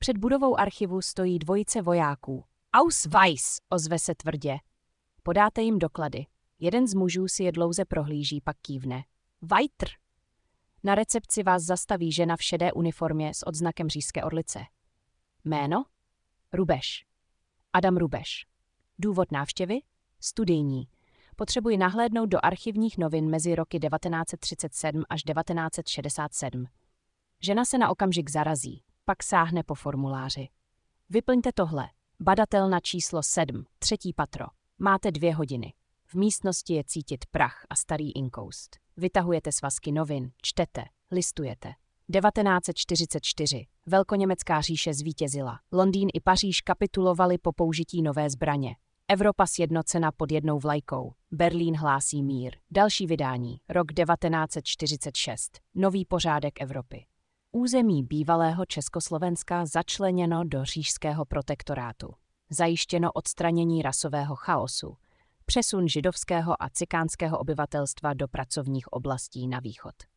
Před budovou archivu stojí dvojice vojáků. Ausweis, ozve se tvrdě. Podáte jim doklady. Jeden z mužů si je dlouze prohlíží, pak kývne. Weiter. Na recepci vás zastaví žena v šedé uniformě s odznakem Říšské orlice. Jméno? Rubeš. Adam Rubeš. Důvod návštěvy? Studijní. Potřebuji nahlédnout do archivních novin mezi roky 1937 až 1967. Žena se na okamžik zarazí, pak sáhne po formuláři. Vyplňte tohle. Badatelna číslo 7, 3. patro. Máte 2 hodiny. V místnosti je cítit prach a starý inkoust. Vytahujete svazky novin, čtete, listujete. 1944. Velkoněmecká říše zvítězila. Londýn i Paříž kapitulovali po použití nové zbraně. Evropa sjednocena pod jednou vlajkou. Berlín hlásí mír. Další vydání. Rok 1946. Nový pořádek Evropy. Území bývalého Československa začleněno do Říšského protektorátu. Zajištěno odstranění rasového chaosu. Přesun židovského a cikánského obyvatelstva do pracovních oblastí na východ.